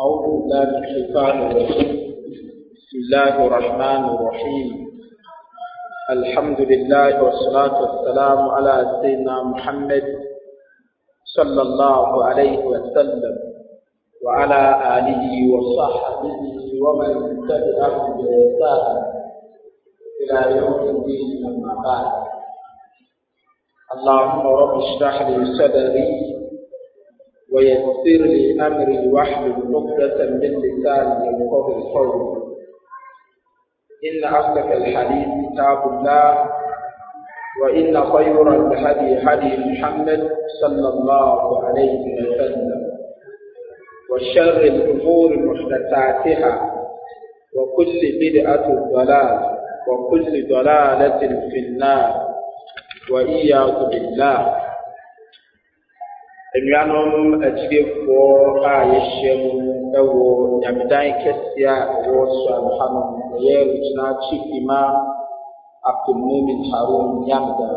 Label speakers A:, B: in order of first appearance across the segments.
A: أعوذ بالله من الشيطان الرجيم. بسم الله الرحمن الرحيم. الحمد لله والصلاة والسلام على سيدنا محمد صلى الله عليه وسلم وعلى آله وصحبه ومن تبعهم بإحسان إلى يوم الدين. أما بعد، اللهم رب اشرح لي صدري ويسر لي أمري واحلل عقدة من لساني يفقهوا قولي. إن أصدق الحديث كتاب الله، وإن خير الهدي هدي محمد صلى الله عليه وسلم، وشر الأمور محدثاتها، وكل بدعة ضلالة، وكل ضلالة في النار، وإياذ بالله. Enuanom agyidefo a yɛhyia mu wɔ nyamedan kɛseɛ a ɛwɔ Soahanom, ɛyɛ regional chief imam Abdulmumin Harun Yamdan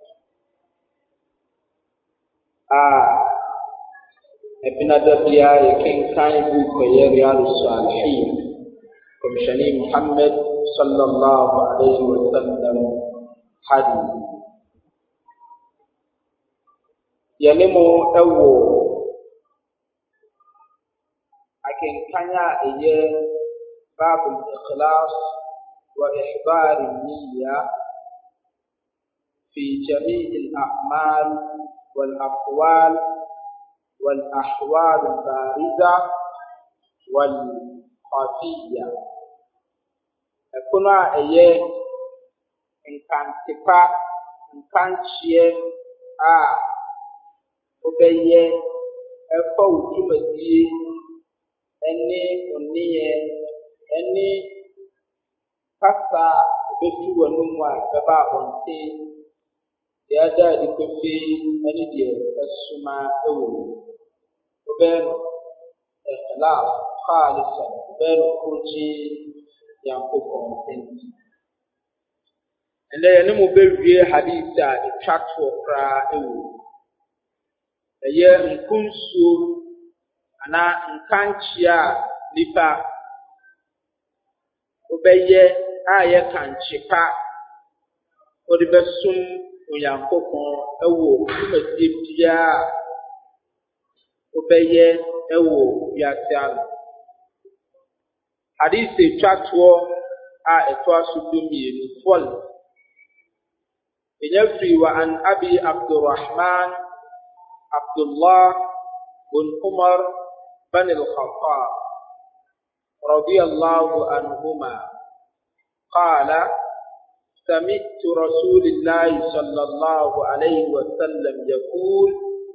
A: a ɛbinada biara yɛkenkan buku ɛyɛ Riyadus Salihin, Kɔmhyɛne Muhammad sallallahu alaihi wa sallam hadith. Yɛnemo ɛwɔ akenkan a ɛyɛ Babul Ikhlas wa Ihbar an-Niyya fi jami' al-a'mal wal aqwal wal ahwal al-bariza wal khafiyya. Ɛpono a ɛyɛ nkantepa, nkankyerɛ a wobɛyɛ ɛfa wo dwumadie ɛne onneyɛ ɛne kasa a wobɛfi w'anom a ɛbɛba abɔnten, deɛ ada adi kofi ɛne deɛ ɛsoma ɛwɔ mu. Wobɛyɛ no ikhlas khalisan, wobɛyɛ no kurogye Nyankopɔn nti. Ɛnnɛ yɛne mo bɛwie hadith a ɛtwa toɔ koraa ɛwɔ mu. Ɛyɛ nkunsuo anaa nkankyea a nipa wobɛyɛ a yɛ kankyepa wɔde bɛsom Onyankopɔn ɛwɔ dwumadie biara a wobɛyɛ ɛwɔ wiase ano. Hadith ɛtwa toɔ a ɛtoa so dumienu fɔl. Ɛnya firi wa an Abi Abdurrahman Abdullah bin Umar bin al-Khattab radiyallahu anhuma qala sami'tu Rasulullah sallallahu alayhi wa sallam yaqul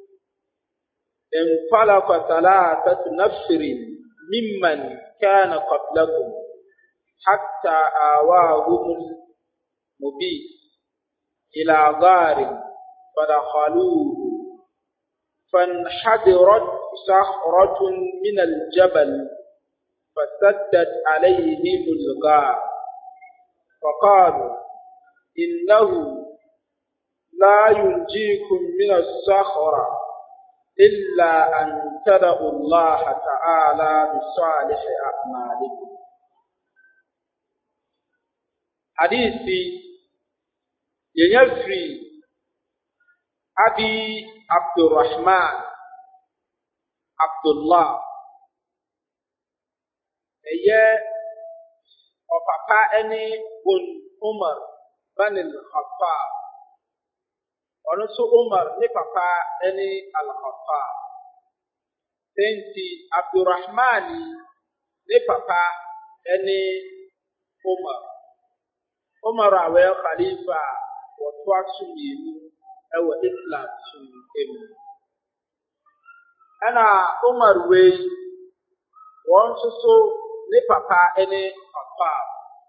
A: infalaqa thalathatu nafrin mimman kana qablakum hatta awahum mubit ila gharin fadakhaluhu فانحدرت صخرة من الجبل فسدت عليهم الغار فقالوا إنه لا ينجيكم من الصخرة إلا أن تدعوا الله تعالى بصالح أعمالكم. حديثي ينفي Abi Abdurrahman Abdullah ɛyɛ ɔpapa ɛne Bun Umar bin al-Khattab. Ɔno nso Umar ne papa ɛne al-Khattab. Enti Abdurrahman ne papa ɛne Umar. Umar a wɔyɛ khalifa a wɔtoa so mmienu ɛwɔ Islam so mu. Ɛna Umar wei wɔn nso so ne papa ɛne Khattab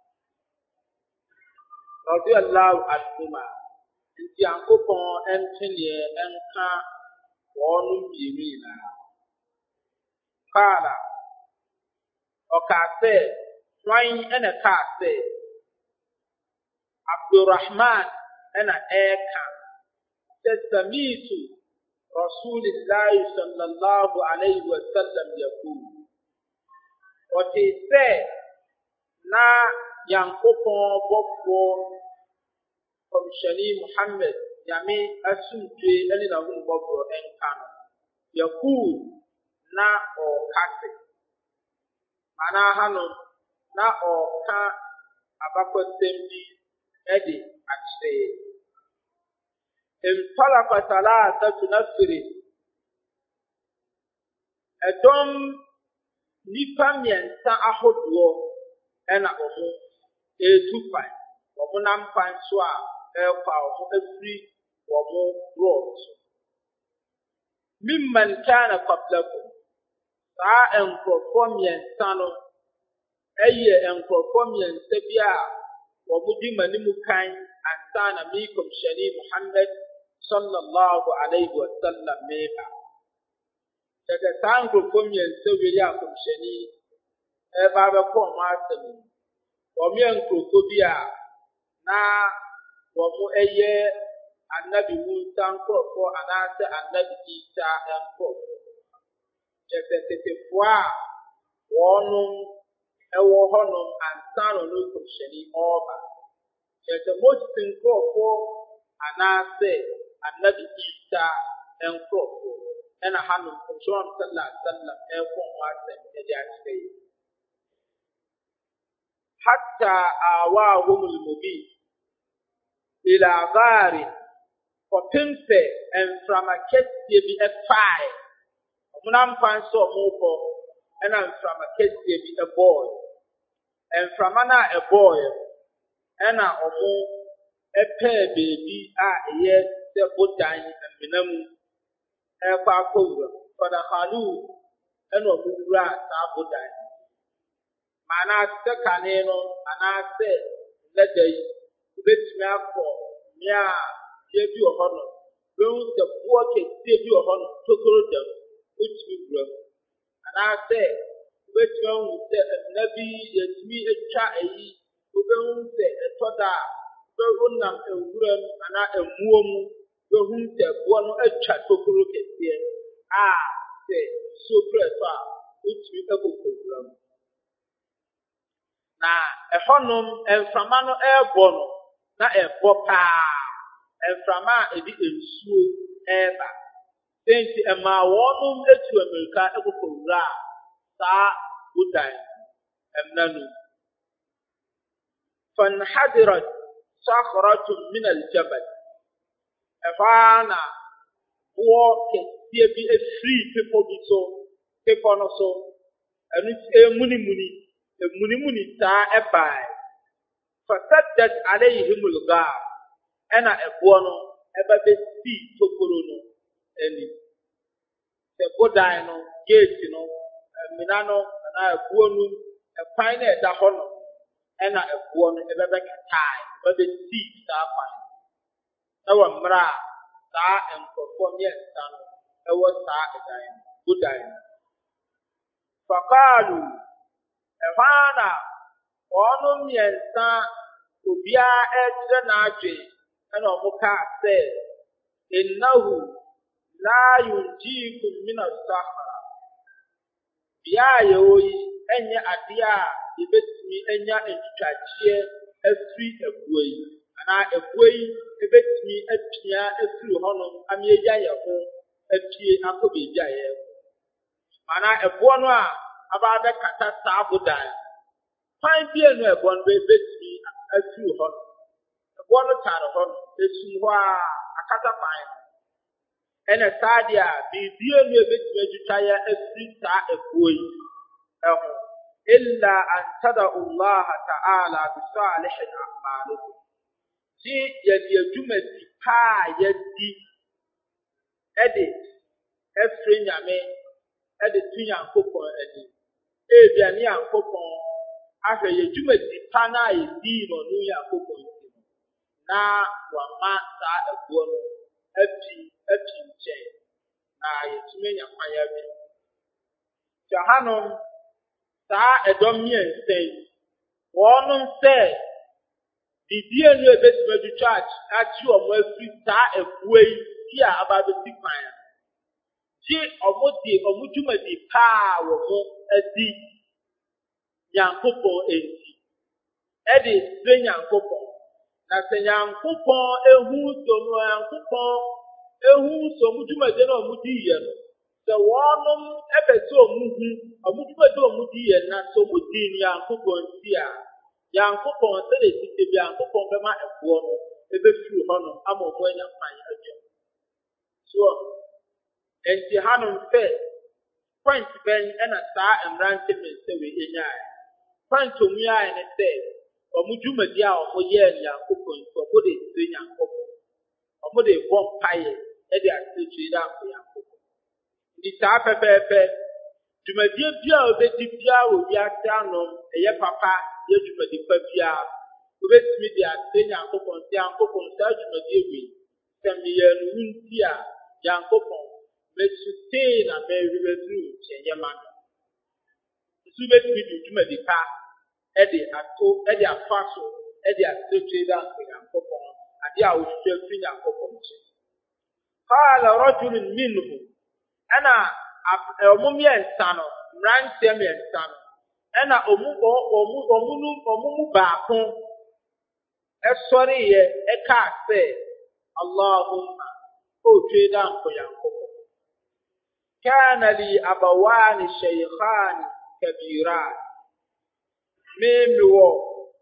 A: radiyallahu anhuma. Nti Nyankopɔn ɛnteneɛ ɛnka wɔn mmienu nyinaa. Kaala ɔkaa sɛ, hwan ɛna kaa sɛ Abdurrahman ɛna ɛɛka sami'tu Rasulillah sallallahu alayhi wa sallam yaqul ɔte sɛ na Nyankopɔn bɔfo kɔmhyɛni Muhammad nyame asomdwe ne n'ahummɔborɔ nka no yakul na ɔrekase anaa hanom na ɔreka abakɔsɛm bi de akyerɛ انطلق ثلاثة نفر ɛdɔm nipa mmiɛnsa ahodoɔ ɛna ɔmo etu kwan ɔmo nam kwan so a ɛrekɔ a ɔmo afiri ɔmo road so mimman kana qablakum saa nkurɔfoɔ mmiɛnsa no ɛyɛ nkurɔfoɔ mmiɛnsa bi a ɔmo di m'anim kan ansa na me kɔmhyɛni Muhammad sallallahu alaihi wa sallam meba kyerɛ saa nkurɔfoɔ mmiɛnsa wei a kɔmhyɛni ɛreba abɛkɔ ɔmo asɛm ɔmo yɛ nkurɔfoɔ bi a na ɔmo ɛyɛ annabi Musa nkurɔfoɔ anaasɛ annabi Isa nkurɔfoɔ kyerɛ tetefoɔ a wɔnom ɛwɔ hɔnom ansa na ɔno kɔmhyɛni ɔreba kyerɛ Moses nkurɔfoɔ anaasɛ annabi Isa nkurɔfoɔ ɛna hanom kɔmhyɛni sallallahu alaihi wasallam ɛkɔ ɔmo asɛm ɛde akyerɛ yi hatta awahumul mubin ila gharin kɔpem sɛ mframa kɛseɛ bi ɛfae ɔmo nam kwan sɛ ɔmo kɔ ɛna mframa kɛseɛ bi ɛbɔɔɛ mframa no a ɛbɔɔɛ ɛna ɔmo ɛpɛɛ beebi a ɛyɛ sɛ bodan amena mu ɛkɔ akɔwura fadakhalu ɛna ɔmo wura saa bodan anaasɛ kane no anaasɛ nnada yi wobɛtumi akɔ mmea a deɛ bi wɔ hɔ no bɛhu sɛ boɔ kɛseɛ bi wɔ hɔ no tokoro dam wotumi wura mu anaasɛ wobɛtumi ahu sɛ nna bi yɛtumi atwa ayi wobɛhu sɛ ɛtɔ da a wonam nwura mu anaa mmuo mu wobɛhu sɛ boɔ no atwa tokoro kɛseɛ a sɛ nsuo kura ɛtɔ a wotumi akɔkɔ wura mu na ɛhɔnom mframa no ɛrebɔ no na ɛbɔ paa mframa a ɛde nsuo ɛreba sɛnti ɛmaa wɔnom atu Amerika ɛkɔkɔ wura a saa bodan ɛmna no fanhadirat sakhratun min aljabal ɛhɔ ara na boɔ kɛseɛ bi afiri pepɔ bi so pepɔ no so ɛno emunimuni saa ɛbae fasaddat alayhimul ghar ɛna ɛboɔ no ɛba besi tokoro no ani sɛ bodan no gate no amina no anaa ɛboɔ no ɛkwan na ɛda hɔ no ɛna ɛboɔ no ɛbɛbɛkatae ɛba besi saa kwan ɛwɔ mmerɛ a saa nkurɔfoɔ mmiɛnsa no ɛwɔ saa ɛdan bodan no faqalu ɛhɔ ara na ɔno mmiɛnsa obiara ɛkyerɛ n'adwe ɛna ɔmo kaa sɛ innahu la yunjikum min as-sahara bea a yɛwɔ yi ɛnyɛ adeɛ a yɛbɛtumi anya ntwitwagyeɛ afiri abuo yi anaa abuo yi ɛbɛtumi apia afiri hɔnom ama yɛgya yɛn ho apue akɔ beebi a yɛrekɔ anaa ɛboɔ no a aba abɛkata saa bodan kwan bie no ɛboɔ no bɛtumi afiri hɔ no ɛboɔ no tare hɔ no ɛtum hɔ a akata kwan no ɛna saa deɛ a biribie no ɛbɛtumi atwitwa yɛ afiri saa ɛboɔ yi ɛho illa an tada'u Allah ta'ala bi salihin a'malikum gye yɛde adwumadi paa yɛdi ɛde ɛfiri nyame ɛde tu Nyankopɔn ani ebiane Nyankopɔn ahwɛ yɛ dwumadi pa no a yɛdii no ɔno Nyankopɔn nti no na wama saa ɛboɔ no api nkyɛn na yɛtumi anya kwan yɛbɛ nti hanom saa ɛdɔm mmiɛnsa yi wɔnom sɛ didie no ɛbɛtumi atwitwa akyi ɔmo afiri saa ɛboɔ yi bi a aba abɛsi kwan a gye ɔmo de ɔmo dwumadi paa wɔ mo adi
B: Nyankopɔn enti ɛde sɛ Nyankopɔn na sɛ Nyankopɔn ehu so no Nyankopɔn ehu so mu dwumadi na ɔmo di yɛ no sɛ wɔnom ɛpɛ sɛ ɔmo hu ɔmo dwumadi ɔmo di yɛ na sɛ ɔmo di Nyankopɔn si a Nyankopɔn sɛ de sisi bi Nyankopɔn bɛma ɛboɔ no ɛbɛfiri hɔ no ama ɔmo anya kwan adwam so enti hanom sɛ point bɛn ɛna saa mmerante mmiɛnsa wei enyae point ɔmo yɛe ne sɛ ɔmo dwumadi a ɔmo yɛɛ no Nyankopɔn nti ɔmo de sire Nyankopɔn ɔmo de bɔ mpaeɛ ɛde asekyerɛ dɛ akɔ Nyankopɔn nti saa pɛpɛɛpɛ dwumadie bia a obedi bia wɔ wiase anom ɛyɛ papa yɛ dwumadi pa bia obetumi de asekyerɛ Nyankopɔn sɛ Nyankopɔn saa dwumadie wei sɛ meyɛ no wo nti a Nyankopɔn mesutee na mɛwerɛduru nkyɛnyɛ ma no nso betumi de dwumadi pa ɛde ato ɛde afa so ɛde asekyerɛ dɛ akɔ Nyankopɔn ade a wohwehwɛ fi Nyankopɔn nkyɛn قال رجل منهم أنا ɔmo mmiɛnsa no mmeranteɛ mmiɛnsa no ɛna ɔmo mu baako ɛsɔreeɛ ɛkaa sɛ Allahumma otwe dɛ akɔ Nyankopɔn kana li abawani shaykhani kabiran mewɔ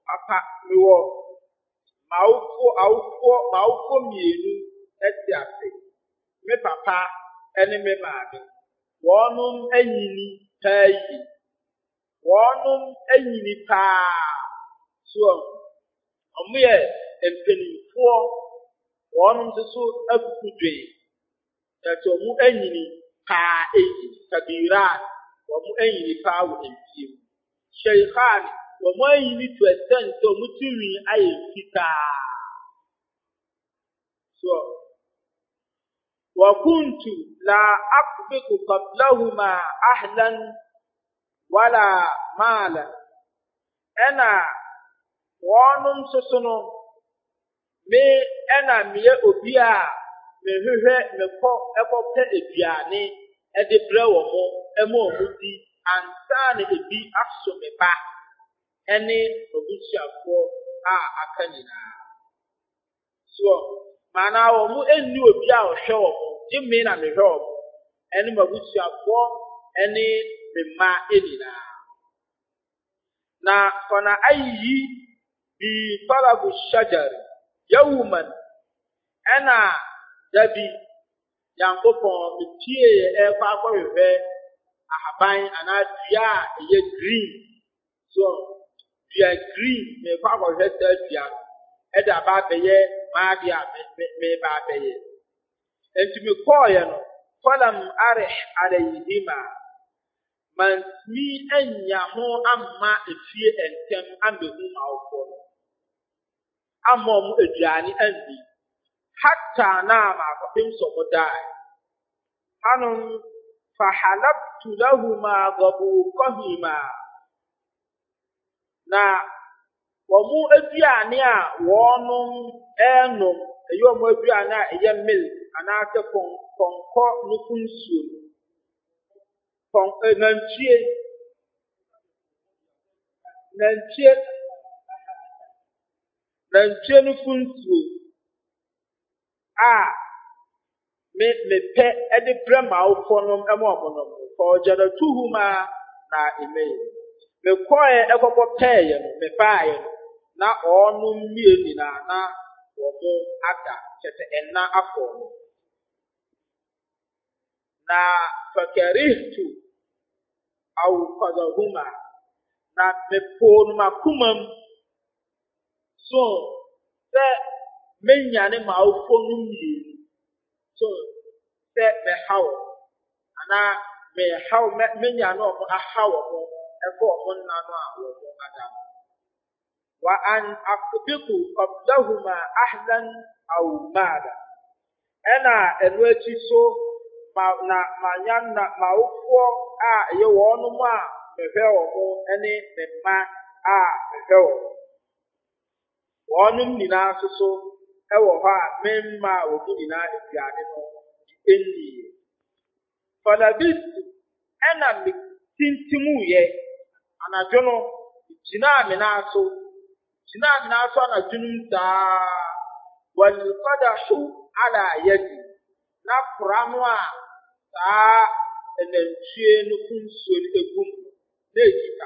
B: mawofo mmienu ɛte ase me papa ɛne me maame wɔnom anyini paa yi wɔnom anyini paa so ɔmo yɛ mpanimfoɔ wɔnom nso so akuku dwe ɛto ɔmo anyini paa eyi kabiran ɔmo anyini paa wɔ mfie mu sheikhan ɔmo anyini to ɛsɛn sɛ ɔmo tiri ayɛ fitaa so وكنت لا أقبض قبلهما أهلا ولا مالا أنا وانم سسنو مي أنا مي أبيا مي هوه مكو أكو أبياني أدي بريومو أمو مدي أنسان أبي أخسو مبا أني أبوشي أفو أكنينا mana wɔn enni obi a ɔhwɛ wɔn gymme na mehwɛ wɔn ɛne m'abusuafoɔ ɛne me mma nyinaa na fɔna ayiyi bi talabu shajar yawman ɛna dabi Nyankopɔn metie ɛkɔ akɔhwehwɛ ahaban anaa dua a ɛyɛ green so dua green mekɔ akɔhwɛ saa dua no ɛde aba abɛyɛ maade a meba abɛyɛ enti mekɔɔyɛ no falam arih alayhima mantumi anya ho amma efie ɛntɛm amehu mawfoɔ no amma ɔmo aduane andi hatta na maakɔpem sɛ ɔmo dae hanom fahalabtu lahuma gabukahima na wɔn aduane a wɔnom ɛnom ɛyɛ wɔn aduane a ɛyɛ milk anaasɛ pɔnkɔ no funsuo nantwie no funsuo a mepɛ ɛde brɛ m'awofoɔ nom ɛma wɔn nom fɔɔgyalatuhuma na emɛyɛ mekɔɛ ɛkɔkɔ pɛɛyɛ no mebaayɛ no na ɔnom mmie nyinaa na wɔn ada kyɛsɛ ɛna afɔ no na fakarihtu aw fadahuma na mepoo no makoma mu so sɛ menya ne m'awofo no mmienu so sɛ mɛhaw anaa menya ne ɔmo ahaw ɔmo ɛfɔ ɔmo nna no a wɔn ada no wa an akbiku qablahuma ahlan aw mala ɛna ɛno akyi so manya na m'awofoɔ a ɛyɛ wɔnom a mehwɛ wɔn ɛne me mma a mehwɛ wɔnom nyinaa so ɛwɔ hɔ a memma a wɔn nyinaa aduane no ɛnnie falabistu ɛna me tintimuyɛ anadwo no gyinaa me nan so na dwunum saa wal qadahu ala yadi na kora no a saa enantwie no kunsuo no egum na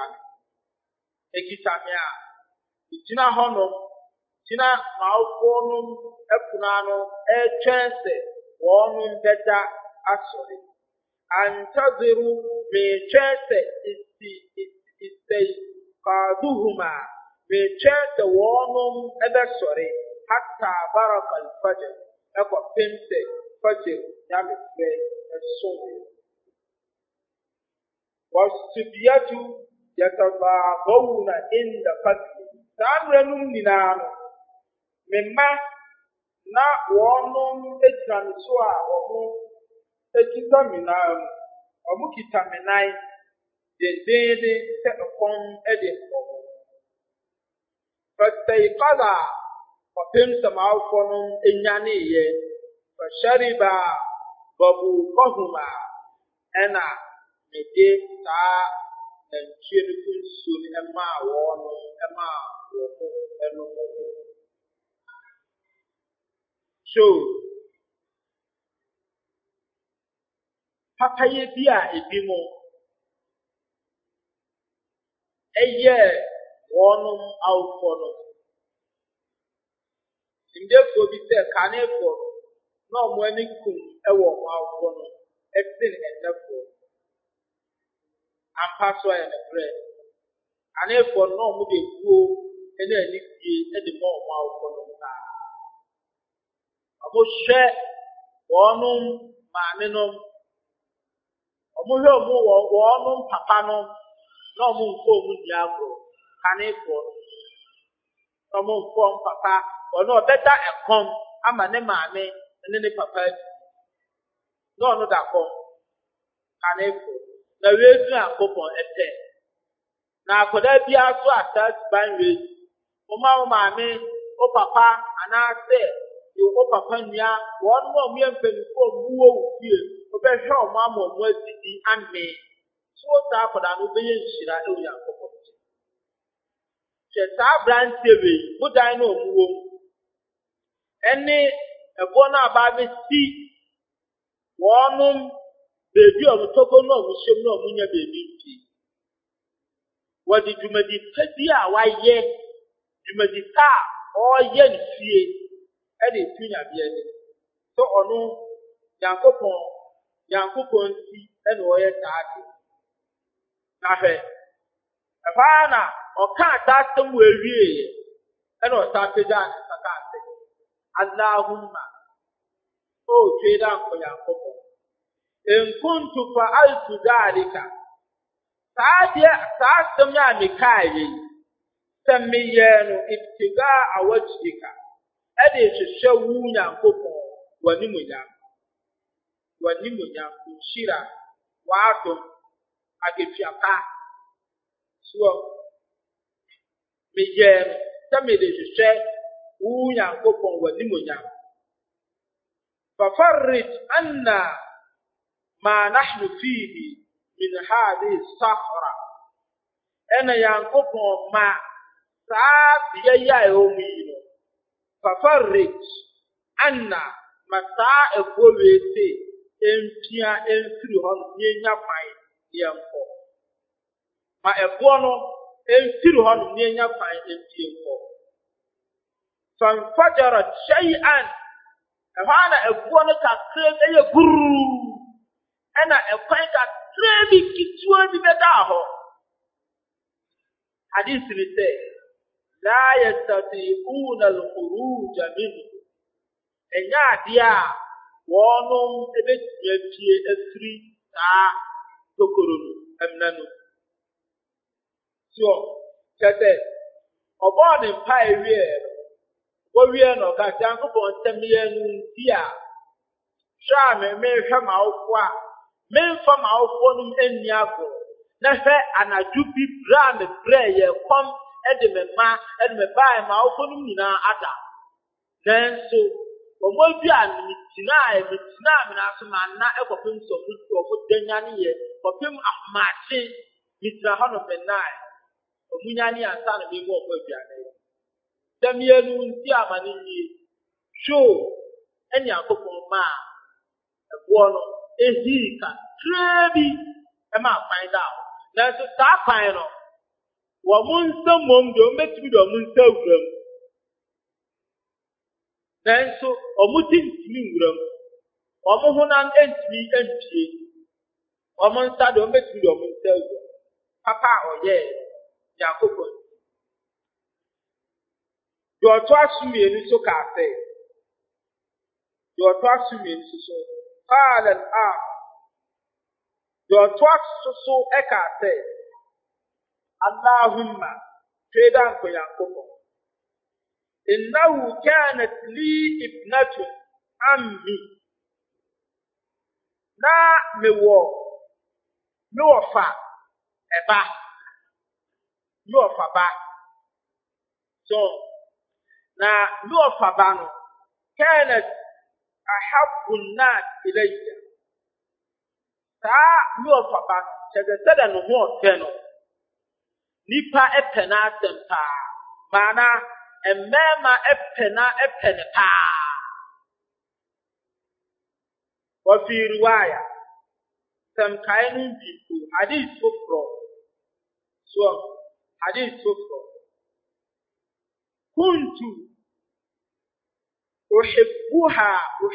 B: ekita me a gyina hɔ no gyina maawfo no ɛpono ano ɛtwɛn sɛ wɔn bɛda asɔre antaziru metwɛn sɛ kaduhuma metwɛn sɛ wɔn ɛbɛsɔre hatta baraka alfajr ɛkɔpem sɛ fajr nyame frɛ ɛsom wasubiyatu yatabagawna inda fajr saa mmerɛ no nyinaa no memma na wɔn egyina me so a wɔn ekita me nan mu wɔn kita me nan dendeende sɛ ɛkɔm ɛde nkɔm fastaiqadha kɔpem sɛ maawfo no enyaneeɛ fashariba babukahuma ɛna mede saa nantwie no kunsuo no ɛmaa wɔn ɛnom so papayɛ bi a ebi mo ɛyɛ wɔn awfo no ndefo bi sɛ kanefo na wɔn ani kum ɛwɔ wɔn awfo no ɛsen ɛnɛfo ampa so ɛyɛ ne brɛ kanefo no wɔn de kuo ɛna ani fie ɛde ma wɔn awfo no saa wɔn hwɛ wɔn maame no wɔn hwɛ wɔn papa no na wɔn nkɔ wɔn di agorɔ kanefo na wɔn nkɔ wɔn papa ɔno ɔbɛda ɛkɔm ama ne maame ne ne papa na ɔno da kɔm kanefo na weesu akɔpɔn ɛpɛ na akɔda biara so asase ban weesu wɔn a wɔn maame wɔn papa anaasɛ wɔn papa nua wɔn a wɔyɛ mpanyinfo a wɔn wɔ fie wɔbɛhwɛ wɔn ama wɔn adidi ame so saa akɔda no bɛyɛ nhyira ɛwɔ yɛ akɔpɔn hwɛ saa aberanteɛ wei bodan na wɔn wɔ mu ɛne ɛboɔ no aba abɛsi wɔn beebi a wɔn tɔkɔ no a wɔn hyɛm no a wɔn nya beebi mpi wɔde dwumadi pa bi a wayɛ dwumadi pa a ɔreyɛ ne fie ɛde etu nyabeɛ ne so ɔno yankopɔn si ɛna ɔyɛ saa ade na hwɛ ɛhɔ na ɔkaa saa asɛm wɔ awieeɛ ɛna ɔsan pagya ne nsa kaa sɛ Allahumma twe da nkɔ yankopɔn in kuntu fa'altu dhalika saa asɛm a mekaeɛ yi sɛ meyɛ no ibtigaa wajhika ɛde hwehwɛ wo nyankopɔn w'animuonyam nhyira w'adom aketuapa soɔ meyɛ no sɛ mede hwehwɛ wo nyankopɔn w'animuonyam fafarrij anna ma nahnu fihi min hadhihi sahra ɛna nyankopɔn ma saa bea yi a ɛwɔ mu yi no fafarrij anna ma saa ɛboɔ wei se ɛmpia ɛmfiri hɔ no yɛnya kwan yɛnkɔ ma ɛboɔ no ɛmfiri hɔ no yɛnya kwan ɛmpie nkɔ fanfajarat shay'an ɛhɔ na ɛboɔ no kakra ɛyɛ guruu ɛna ɛkwan kakra bi ketewa bi bɛda hɔ hadith ni sɛ la yastati'una al-khuruj minhu ɛnyɛ adeɛ a wɔn ɛbɛtumi apue afiri saa tokoro no ɛmna no so kyɛsɛ ɔbɔɔ ne mpa ewie wɔwie no ɔka Nyankopɔn nsɛm yɛ no nti a hwɛ a mehwɛ m'awofo a memfa m'awofo no ani agorɔ na hwɛ anadwo bi brɛ a mebrɛ yɛ kɔm ɛde me ma ɛde me bae m'awofo no nyinaa ada nanso ɔmo bi a metinaa me naso manna ɛkɔpem sɛ ɔmo danya ne yɛ kɔpem ahomakye metina hɔ no mennae omunyani ansa na me mo ko aduane damienu nti amane ni show eni akopon ma ebo no ehika trebi e ma find out na so sa kwan no wo mun samom do metimi do mun sawuram nanso omutintimi wuram omo honan entimi empie omo nsa do metimi do mun sawuram papa oye yakopon do to asumi so ka say do to asumi so qala al do to so e ka say Allahumma fedan ko yakopon innahu kanat li ibnatu ammi na mewo fa eba mewo fa ba so na mewo fa ba no kanat ahabbu an-nas ilayya ta mewo fa ba chegada no ho ofe no nipa epena asempa mana emmema epena pa wa fi riwaya samkainu biku hadith sufro so hadith sufro kuntu uhibbuha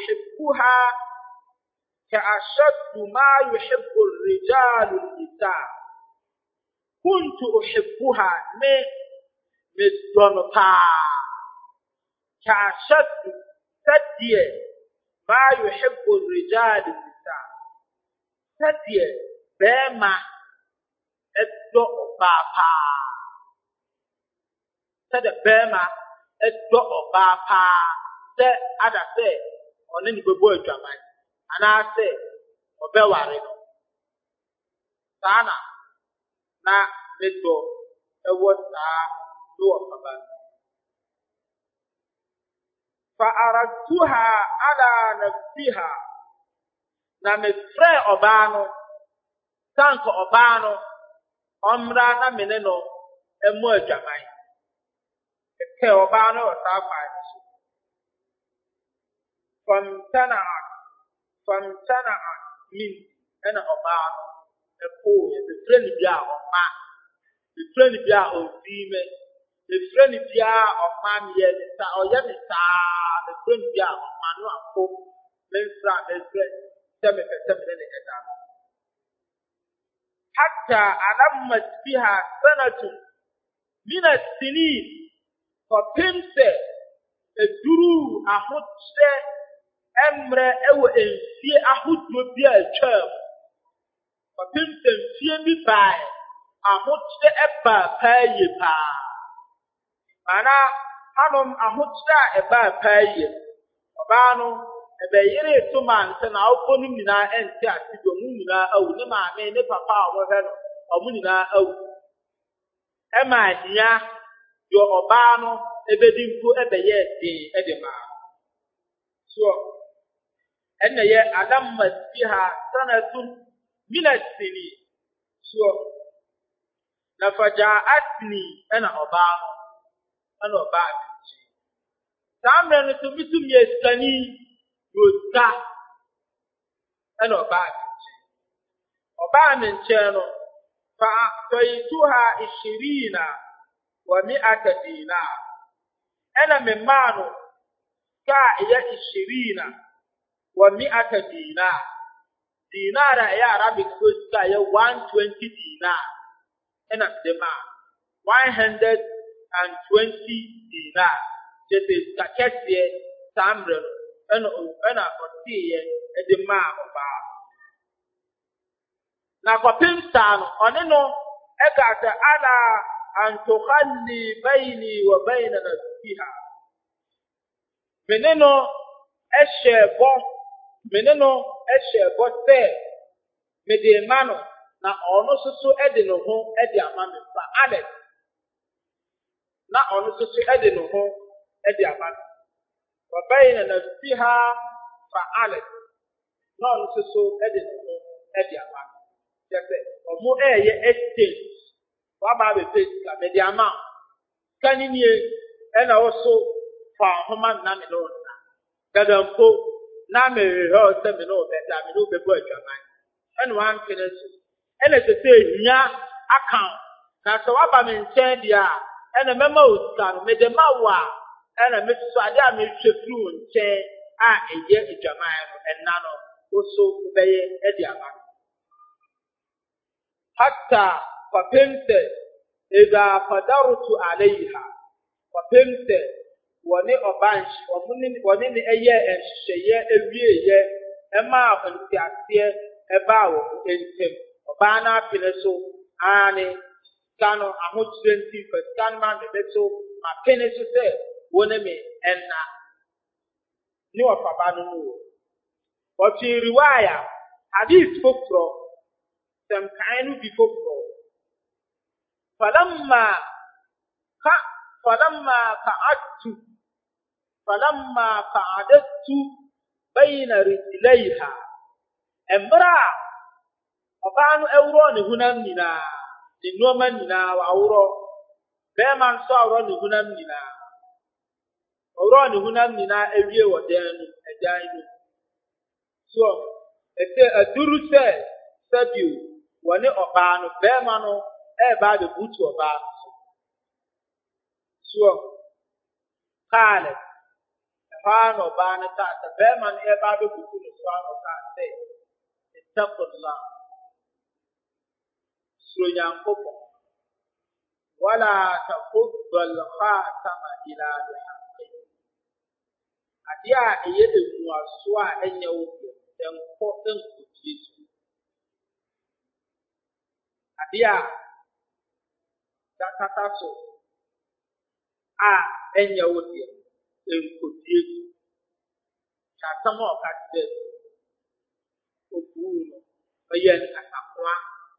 B: ka'ashaddu ma yuhibbu ar-rijalu an-nisa kuntu uhibbuha me donota ka'ashaddu sadiye ma yuhibbu ar-rijalu an-nisa sadiye bema edo papa sada bema edo papa se ada se oni ni gbogbo adwaman ana se obeware no sana na medo ewo sa do papa fa aradtuha ala nafsiha na me frɛ ɔbaa no sanka ɔbaa no ɔmmra na mene no emu adwaman kɛ ɔbaa no wɔ saa kwan no so famtana'a min ɛna ɔbaa no ɛkoo yɛ befrɛ ne bi a ɔma befrɛ ne bi a ɔmfiime befrɛ ne bi a ɔma meyɛ ne sa ɔyɛ ne saa befrɛ ne bi a ɔma no akɔ mensra سمع من الأدام حتى علمت بها سنة من السنين فبمس الدرو أحد أمر أو إنسي أحد وبيع الشام فبمس إنسي بباي أحد أبا بايبا أنا هنم أحد أبا بايب وبانو ebeyere to man se na awko no nyina ente ase do mu nyina awu ne maame ne papa a wo hwe no omu nyina awu e ma ahia yo oba no ebedi mpo ebeye de ma so enne ye alamma fiha sanatun min as-sini so na fajaatni ana oba samre no to bitum ye skani Yoda and Obamin channel فأعطيتها 20 و100 دينار أنا من مانو كاية 20 و100 دينار يا ربي كوز كاية 120 دينار أنا دمان 120 دينار جتي كاكسية سامرن أنا أطيع إدماء أبا نقبل سانو أنو أكاد على أن تخلي بيني وبين نفسها منو أشبه سي مديمانو na ono soso ede no ho ede amame fa alex na ono soso ede no ho ede amame وبين نفسها فعلت نون سو ادي ادي اما يبقى مو ايه exchange waba be face ka me dia ma kani nie ena wo so fa homa na me no na gadampo na me ho se me no be da me no be bo adwaman ena wan finish ena se nya account na so waba me nchen dia ena mema osika no me de ma wa ena me so ade a me hwe fru nchen a eye adwaman no ena no wo so beye edi ama hatta fapemte idha fadartu alaiha fapemte woni obanshi woni ni eye enhyehyɛ ewieye ɛma ontiaseɛ ɛba wo entem ɔba na apene so ane kano ahokyere nti faskan ma me beto apene so sɛ woni me ɛna ni ɔfaba no no ɔtwe riwaya hadith foforo samkan no bi foforo falamma qa'adtu bayna rijlayha emra obanu ewro ne hunam nyina ne noma nyina awro be man so awro ne hunam nyina awro ne hunam nyina ewie wodan no adan no so ete aduru se sabiu woni obanu be man no e ba de butu obanu so kale fano bana ta be man e ba be butu no fano ka se ittaqullah so yankopo wala tafuddal khatama ila bihaqqi adia eye de muaso a enya wo enko enkutie su adia takata so a enya wo enkutie su katamo katde obuno bayan akwa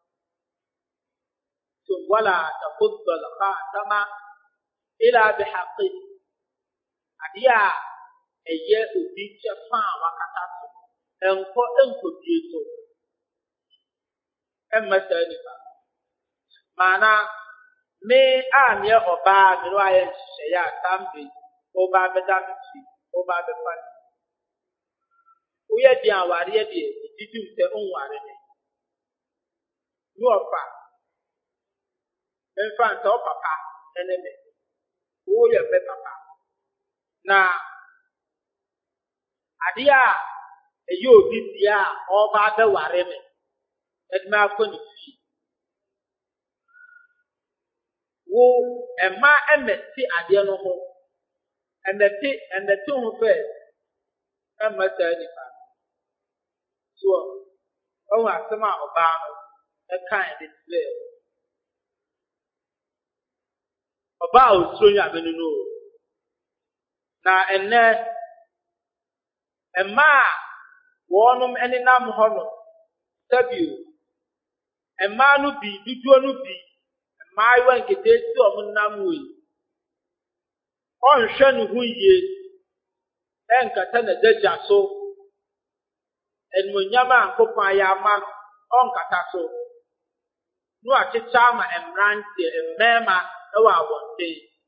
B: so wala tafuddal khatama ila bihaqqi adia eye obi chefa wakata so enko enkutie so emmata ni ba mana me amye oba me ro aye hye ya tambe oba beda mti oba be fa uye di aware ye di didim se onware ne no ofa enfa nta papa eneme uye be papa na adia eyo obi dia oba be ware me edma akoni fi wo ema emeti ade no ho emeti ho fe emeta ni fa so o asema oba no e kan de play oba osuro nya benu no na enne ema wonum eninam ho no tabiu ema no bi duduo no bi ema iwa nketesi omunam wi onhwe no hu yie enkata na dagya so enmonyama ankopon ya ma onkata so no achecha ma emrante emmema ewa awonte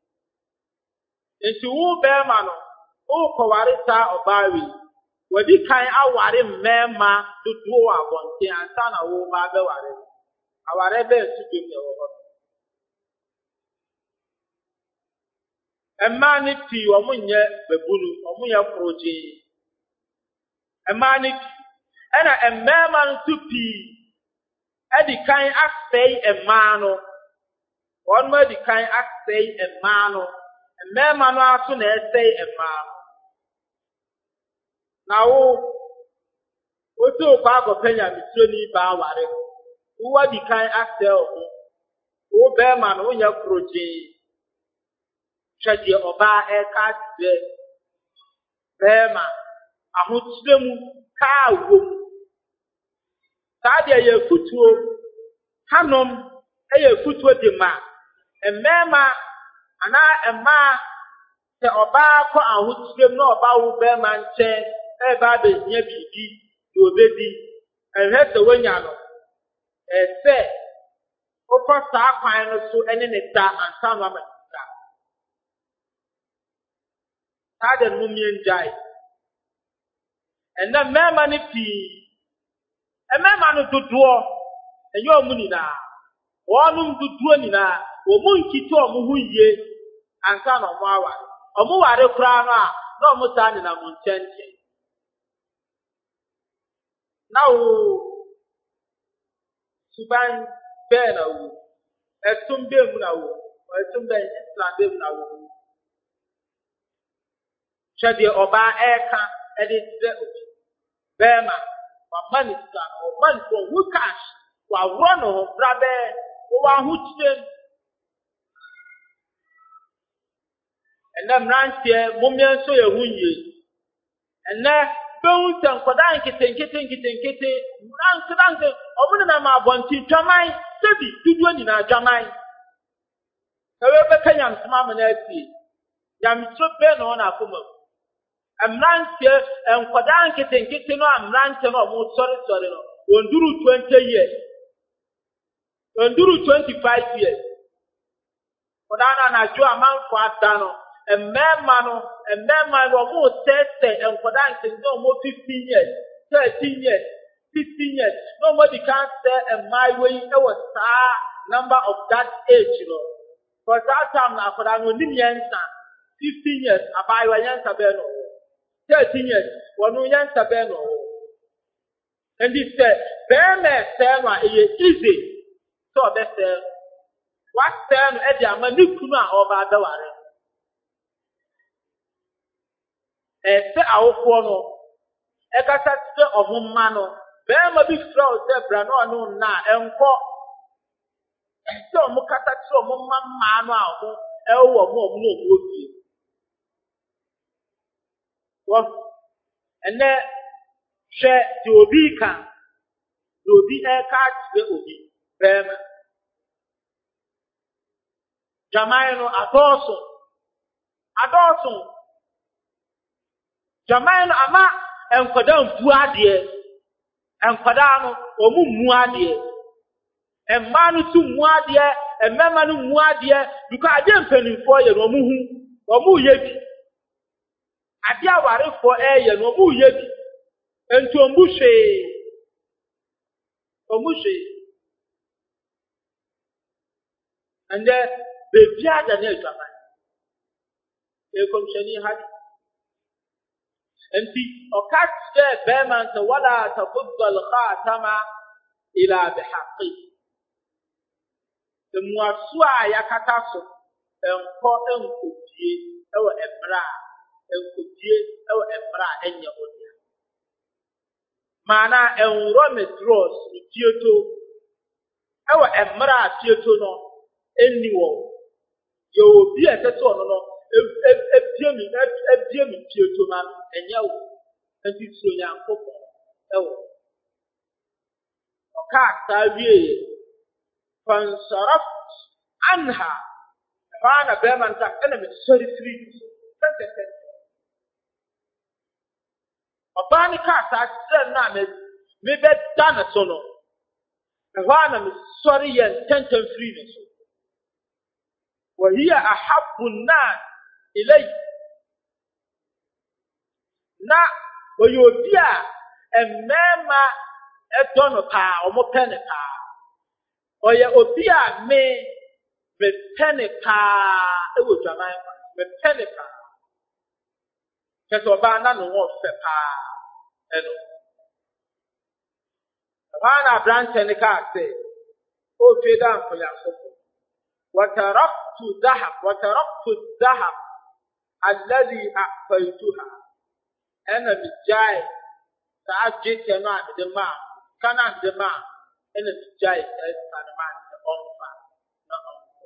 B: enti wo bema no o koware ta obawi wadi kan aware mmema dudu awonte ansa na wo ba be ware aware be sudu me wo ho emma ni ti omunye babunu omunye proje emma ni ena emmema ntupi edi kan afei emma no won ma di kan afei emma no emmema no aso na esei emma no na wo to kwa agopanya mitro ni ba ware wo di kan afei wo be ma no nya proje twade oba e ka de bema ahokyeremu ka wo saade ye futuo hanom ye futuo de ma emmema ana emma se oba ko ahokyerem na oba wo bema nche e ba be hia bibi do obedi ehwe se wonya no se ofa saa kwan no so ene ne da ansa no ama da tada no mien jai ena mema ne pii emema no dodoɔ enye omuni na wɔnum dodoɔ ni na omu nkito omu hu yie ansa no mo awa omu ware kura no a na omu saa ne na mo nkyɛnkyɛn na o suban bɛɛ na wo ɛtum bɛɛ mu na wo ɛtum bɛɛ islam bɛɛ mu na wo hwɛ deɛ ɔbaa ɛɛka ɛde sɛ obi bɛɛma wama ne sika no ɔma ne sika ɔhu cash waworɔ ne ho bra bɛɛ wɔwɔ ahokyerɛ ɛnɛ mmeranteɛ mommeɛ nso yɛ ho yie ɛnɛ bɛhu sɛ nkɔdaa nketenkete mmeranteɛ ɔmo ne nam abɔnten dwaman sɛbi dodoɔ nyinaa dwaman ɛwɛ bɛka nyamsoma ama no asie nyamesoro bɛɛ na ɔna akoma mu mmeranteɛ nkɔdaa nketenkete no a mmeranteɛ no ɔmo sɔre no wɔnduru 20 years wɔnduru 25 years kɔdaa no anadwo amanfo ada no mmarima no ɔmo sɛsɛ nkɔdaa nketenkete ɔmo 15 years 13 years 16 years no ɔmo di kan sɛ mmaayewa yi ɛwɔ saa number of that age no for that time na akɔdaa no onim yɛnsa 15 years abaayewa yɛnsa bɛɛ no 13 years wɔno yɛnsa bɛɛ no ndi sɛ bɛɛma ɛsɛɛ no a ɛyɛ easy sɛ ɔbɛsɛɛ no wasɛɛ no ɛde ama ne kunu a ɔba abɛware ɛsɛ awofoɔ no ɛkasa sɛ ɔmo mma no bɛɛma bi frɛ wo sɛ bra na ɔno nna a ɛnkɔ ɛsɛ ɔmo kasa kyerɛ ɔmo mma mmaa no a ɔmo ɛwɔ ɔmo na ɔmo fie ɛnɛ hwɛ de obi ka de obi ɛka akyerɛ obi bɛɛma dwaman no adɔɔso dwaman no ama nkwadaa mpu adeɛ nkwadaa no ɔmo mmu adeɛ mmaa no so mmu adeɛ mmarima no mmu adeɛ duka adeɛ mpanimfoɔ yɛ no ɔmo yɛ bi adeɛ awarefoɔ ɛyɛ no ɔmo yɛ bi nti ɔmo hwee ɛndɛ beebi ada ne adwaman ekɔmhyɛni ha nti ɔka kyerɛ bɛɛma sɛ wala tafudal khatama ila bihaqi mmuaso a yakata so nkɔ nkɔdie ɛwɔ mmerɛ a ɛnyɛ ɔdia maana ɛnworɔ metros tieto ɛwɔ mmerɛ a tieto no ɛnni wɔ yɛwɔ bi a ɛsɛ sɛ ɔno no ebie mi tieto ma ɛnyɛ wo nti so Nyankopɔn ɛwɔ ɔkaa saa wie fansaraf anha ɛhɔ a na bɛrima nta ɛna mesɔre firi sɛnsɛnsɛn ɔbaa ne kaa saa kyerɛ no a mebɛda ne so no ɛhɔ a na mesɔre yɛ ntɛntɛn firi ne so وهي أحب الناس إلي na oyɛ obi a mmarima ɛdɔ no paa ɔmo pɛ ne paa ɔyɛ obi a mepɛ ne paa ɛwɔ dwaman mepɛ ne paa kyerɛ ɔbaa na ne ho ɔfɛ paa ɛno ɛhɔ na aberantɛ ne kaa sɛ ɔfie da mfonyankopɔn وتركت الذهب الذي أعطيتها أنا مجاي سأجيت أنا عندما كان عندما أنا مجاي أنا ما عندي أنفع ما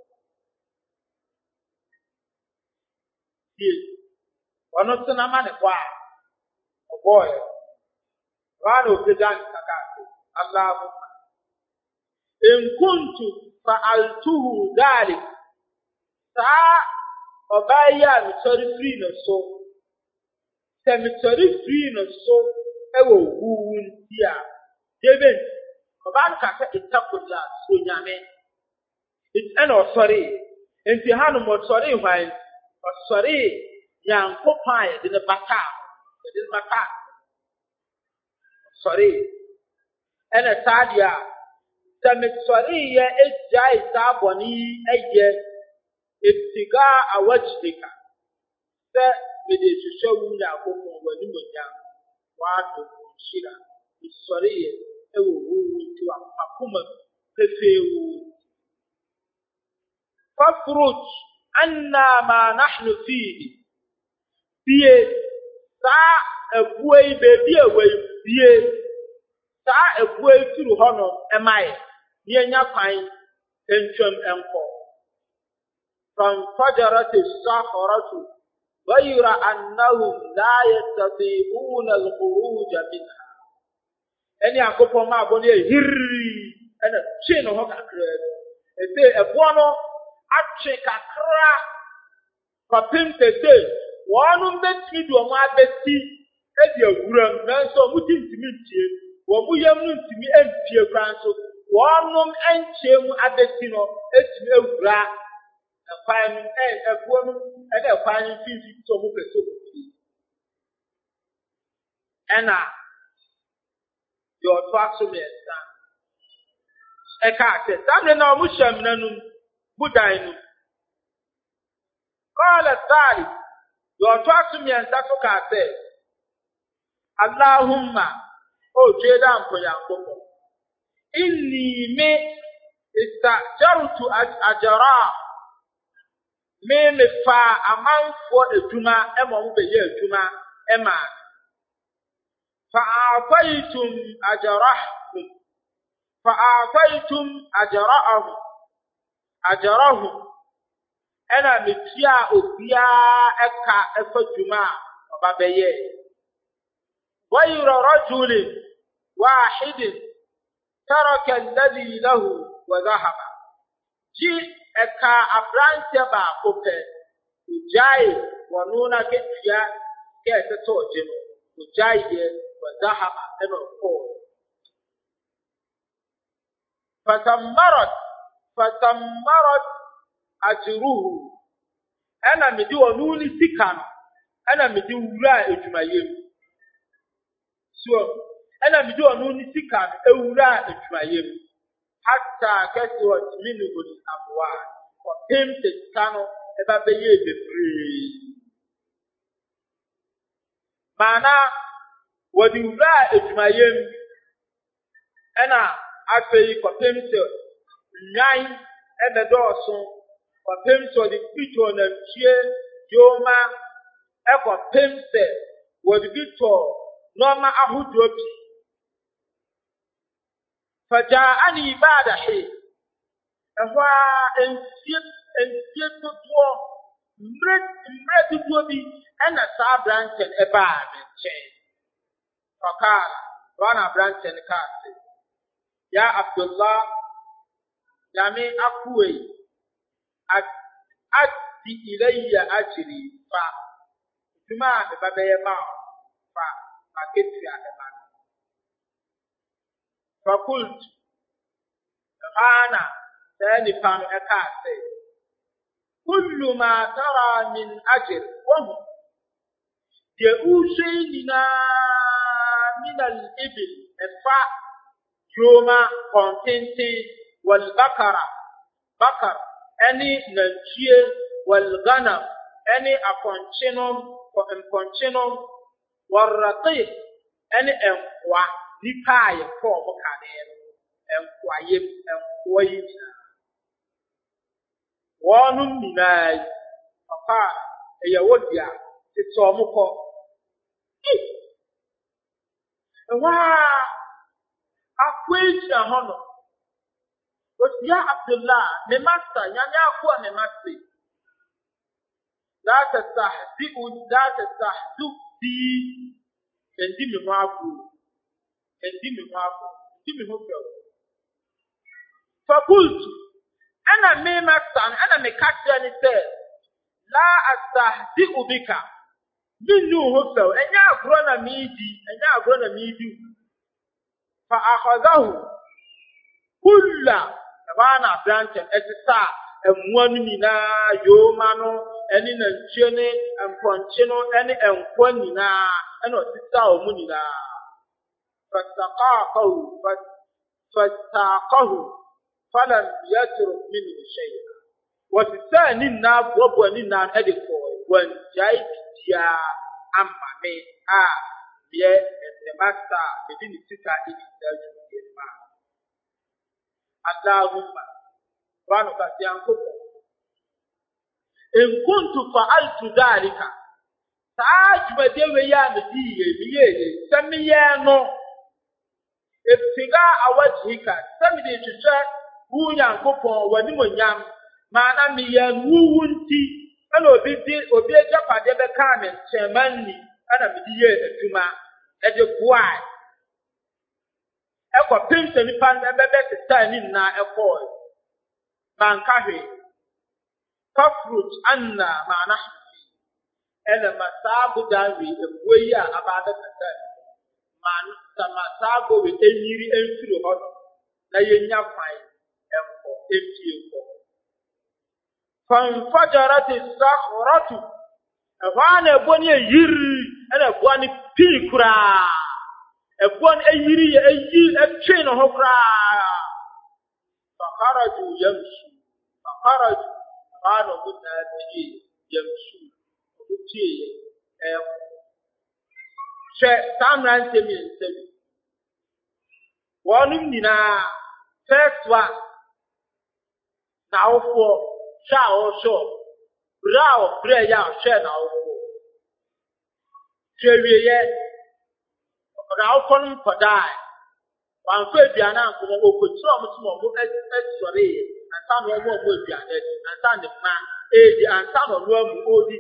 B: أنفع ونصنا ما نقوى أبوي وأنا أبدأ نتكلم اللهم إن كنت فعلته ذلك saa ɔbaa yi a mesɔre firi no so sɛ mesɔre firi no so ɛwɔ wuwu nti a debe ɔbaa no kasa itakola so nyame It's an sorry. And the hand of sorry wine or sorry young popeye in the bata. It is bata. Sorry. And a sadia. Some sorry ya is jai saboni a year. If cigar a watch sticker. That with it to show you now when you were young. What to Shira. It's sorry. It will rule to a puma. فافرج أنا ما نحن فيه بيه سا أبوي بيبي أوي بيه سا أبوي تلو هنو أماي نينيا كاين تنشم أنكو فانفجرت الصخرة غير أنهم لا يستطيعون الخروج منها أني أكو ما بني هيري أنا شنو هو كأكرر إذا أبوانو atwe kakra papim tete wɔnom betimi do ɔmo abeti edi awuram nanso ɔmo tintimi ntie wɔmo yam no ntimi empie kwan so wɔnom enkyɛ mu abeti no etimi awura ɛkwan no ɛbuo no ɛna ɛkwan no fifi so ɔmo pɛsɛ obi ɛna deɛ ɔto aso mmiɛnsa ɛka sɛ saa na ɔmo hyɛ mmenanum Budainu. Call a Sari. Your trust me and Satoka says, Allahumma, O Jedam Koyakopo. Inni me istajarutu ajara. Me fa a man for a juma, among the year juma, Emma. Fa'afaitum ajarahum. Fa'afaitum ajarahum. Ajarahu ena metia obia eka efa dwuma obabeye wayra rajulin wahidin taraka alladhi lahu wa dhahaba ji eka abrante ba kope ujai wanuna ketia kete toje ujai ye wa dhahaba ena ko fatammarat ajruhu ana medi onuni sika no ana medi wura adwumayem so ana medi onuni sika no ewura adwumayem hatta kaswat minhu al-abwa wa pemte kano eba beye bebre mana wadi wura adwumayem ana afei ko pemte nyan ebedoso kwapemso de pito na tie yoma ekwapemse wodi bito noma ahudopi fajaani badahi ehwa entie tutuo mre tutuo bi ena sa branchen eba menche fakala wana branchen kasi ya Abdullah Yami akuwe adi ilayya ajri fa tuma be babaye ma fa maketi adama fa kult ana tani pano ekase kullu ma tara min ajr wa hum yushayna min al-ibil fa yoma contente والبقرة بقر أني نجيه والغنم أني أفنشنهم والرقيق أني أنقوى نكاية فوق كانين أنقوى أنقوى يمنا وانم مناي فقال يوديا تتصومكو أقويت هنا Ya Abdullah, me master, nyanya kuwa me master. La tastahzu bi. Endi me mwaku. Endi me hofel. Fakultu, ana me master, ana me kasya ni se. La astahzu bika. Minu hofel, enya agrona midi. Fa akhadahu kulla Wana branchen etisa emua no nyinaa yoma no ene na ntue ne emponche no ene enkwa nyinaa ene otisa omu nyinaa fastaqahu falam yatruk minhu shay'a wasisa ni na bobo ni na ede ko wan jai dia amame a ye emasta edini sika edini daju ma Allahumma wanu kasi yankupo in kuntu fa'altu dhalika saajubade we ya mediye miye samiye no etiga awajika samide twetwa wu yankupo wani monyam mana miye wuwunti ana obi ajapade be ka me chemanni ana mediye atuma ede boai ekwa pimse nipa bebe tani na ekwa mankahwe kafrut anna ma nahnu ela masabu dawi ebuyi a abada tata man samasabu we enyiri enfiro hono na yenya kwan emko empie ko fanfajarat as-sakhratu awana eboni yiri ela eboni pikura ebon eyiri eyi etwe no ho kra fakharaju yamshi fakharaju bano mutati yamshi mutie she samran temi ntabi wonum nyina first one now for shao sho brao prayer she now chewiye raw konum podai wan fa aduana ankomo okotiro omotomo mo esore ansa no mo aduana ansa ne ma edi ansa no no amu odi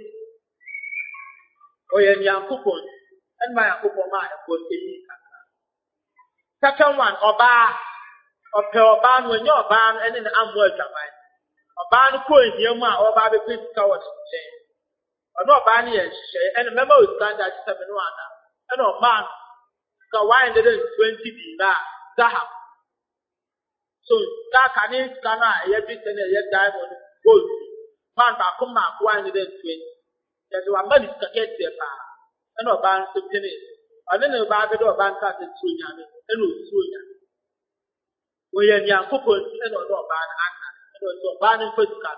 B: oye nyankopon en ma yakopon ma ekwo eyi kaka second one oba no enye oba no ene ne amu adwaman oba no ko ehia mu a oba be physical what nche ono oba no ye hye ene mema o standard 7 no ana ene o man ka 120 dinar zahab so ka kani kana ye bitene ye diamond gold man ba kuma 120 yeso wa mani skakete pa ene oba nso tene ane ne ba be do oba nta se tunya ne ene otunya wo ye nya kokon ene oba na anna ene oba ne fasika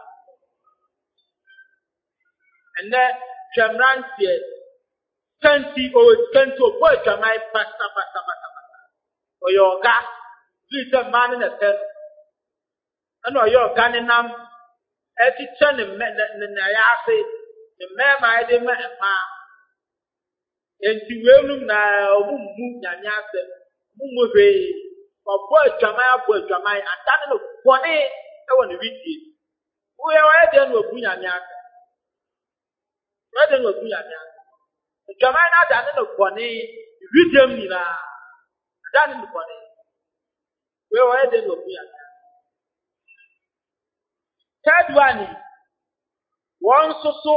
B: ene chamrantie kanti o boy jamai pasta oyoga lite man na ten ene oyoga ne nam eti chane ne ya ase ne mema ede ma ema enti wenum na omumu nyanya ase mumu hwe obo jamai atane no bone e woni witi wo ye wa ede no obu nyanya ase ede no obu nyanya ase jamai na atane no bone widem ni na atane no bone we wa ede no obu nyanya third one won soso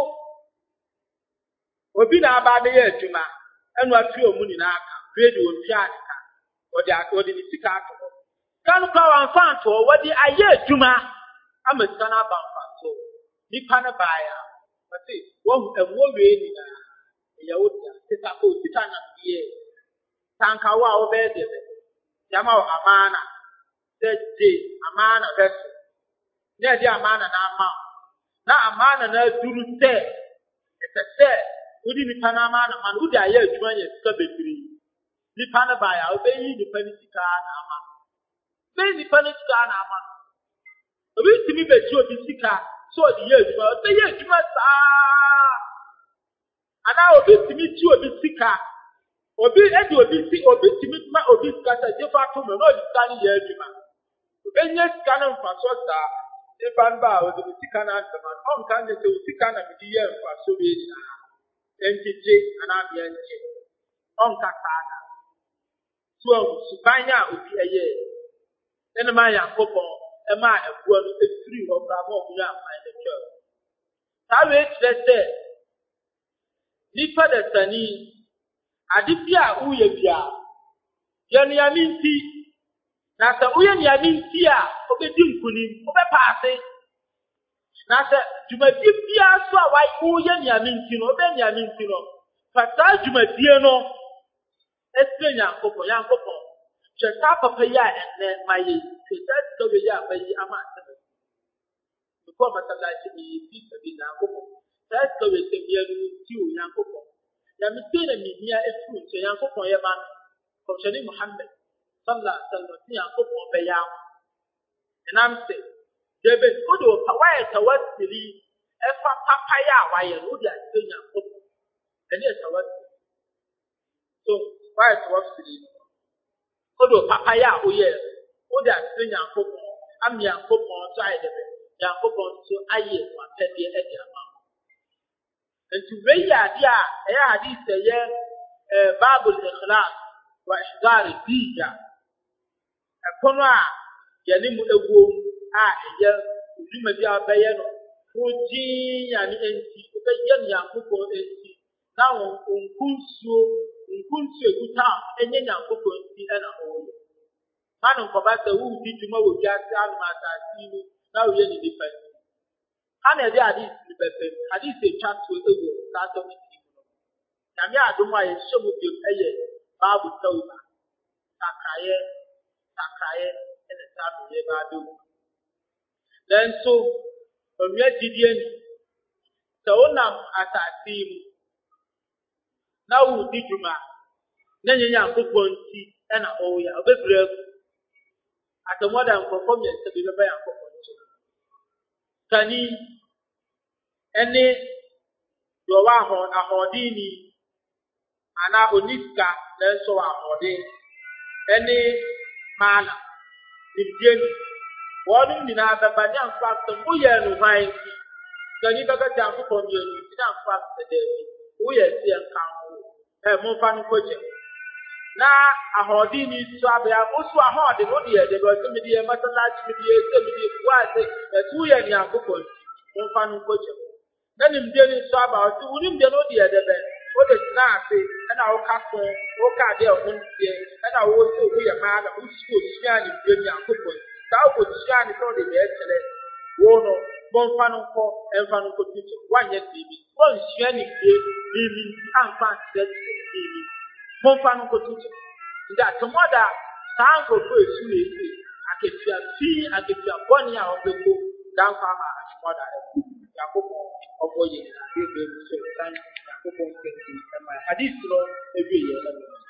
B: obi na aba be ye adwuma enu afi omu ni na aka grade obi aka odi ni sika aka kan kwa wan fan to wodi aye adwuma amesika na aba fan so nipa na baaya ati wo ewo we ni na ya wotia sika ko sika na biye tanka wa wo be de yama amana de amana beso ne di amana na ama na amana na duru te etese udi nipa na amana man udi aye adwuma ye sika bebiri nipa na baaya obeyi nipa ni sika na ama be nipa ni sika na ama obi timi beji obi sika so di ye adwuma obeyi adwuma saa ana obi timi ji obi sika obi edi obi timi ma obi sika sa jefa to me no sika ni ye adwuma obenye sika na mfaso saa iban ba o di sika na ntama on kan je sika na bi ye mfaso bi na entije ana bi enje on ka sada so subanya obi eye ene ma ya kopo e ma ebuo no efiri ho bra mo ya afan de twa ta we trese nipa da tani ade bia uye bia ye no ya minti Na sɛ woyɛ nea nti a wobɛdi nkunim, wobɛpaase. Na sɛ dwumadie biara so a woyɛ nea nti no, wobɛ nea nti no, fa saa dwumadie no ɛsrɛ Nyankopɔn. Nyankopɔn, hwɛ saa papa yi a ɛnnɛ ma yɛ, hwɛ saa sika wei a ma yi ama asɛm. Before masalakyi mi fi sabi Nyankopɔn, saa sika wei sɛ bia no nti o Nyankopɔn. Na metie na mehia ɛfiri nkyɛn, Nyankopɔn yɛ ma no. Kɔmhyɛne Muhammad sallallahu alaihi wasallam sɛ Nyankopɔn bɛyɛ ama. Ɛnam sɛ, David, wode wayɛ tawassuli ɛfa papayɛ a wayɛ no, wode asɛ Nyankopɔn. Ɛne yɛ tawassuli. So, wayɛ tawassuli no, wode papayɛ a woyɛ no, wode asɛ Nyankopɔn, ama Nyankopɔn nso ayɛ dɛ bɛ. Nyankopɔn nso ayɛ wapɛdeɛ ɛde ama. Nti wei yɛ adeɛ a ɛyɛ hadith ɛyɛ Babul Ikhlas wa Ihdar Dija. Ɛpono a yɛne mu ɛwɔ a ɛyɛ dwumadi a bɛyɛ no wogyin yane enti wobɛyɛ Nyankopɔn enti na nkunsuo ekuta ɛnyɛ Nyankopɔn enti ɛna ɔyɛ. Mano nkɔba sɛ wodi dwuma wɔ wiase ano asase mu na woyɛ ne nipa. Ana ɛde hadith ne bɛbɛ hadith etwa to ɛwɔ saa tɔ ne ti mu. Na me adom a yɛhyɛ mu bi ɛyɛ Babu Tauba. Sakaye ɛna saa bɛyɛ baado. Nanso onua gyidie ni sɛ wonam asase mu na wodi dwuma na nyɛ Nyankopɔn nti ɛna ɔyɛ ɔbɛbrɛ agu. Atɔmɔda nkɔkɔ mmiɛnsa bi bɛbɛ Nyankopɔn nkyɛn. Kani ɛne yɛwɔ ahoɔdenni anaa oniska nanso wɔ ahoɔden ɛne maana nimdieni wɔnom nyinaa bɛba ne amfa asɛm woyɛ no hwan nti kani bɛka sɛ Nyankopɔn yɛ no nti na amfa asɛ daabi woyɛ si nkamfo momfa no kɔgye na ahoɔdenni so abɛa woso ahoɔden wode yɛ de bɛsɛ mede yɛ masalakyi mede yɛ sɛ mede yɛ buase ɛso woyɛ Nyankopɔn nti momfa no kɔgye na nimdieni so aba ɔsɛ wo nimdeɛ no wode yɛ de bɛ wode tena ase ɛna woka so woka adeɛ a ɔho nteɛ ɛna woyɛ maana wosuo sua nimdeɛ Nyankopɔn saa wokɔsua ne sɛ wode bɛɛkyerɛ wo no momfa no nkɔ ɛmfa no nkɔto kyɛ woanyɛ biribi wonsua nimdeɛ biribi amfa nkyerɛkyerɛ biribi momfa no nkɔto kyɛ nti atɔmɔda saa nkurɔfoɔ esu na esi akefia bɔne a ɔbɛkɔ damfa ama atɔmɔda ɛkɔ Nyankopɔn ɔbɔ yɛ na ɛbɛn so san Nyankopɔn kɛntɛn ɛma hadith no ewie yɛ ɛno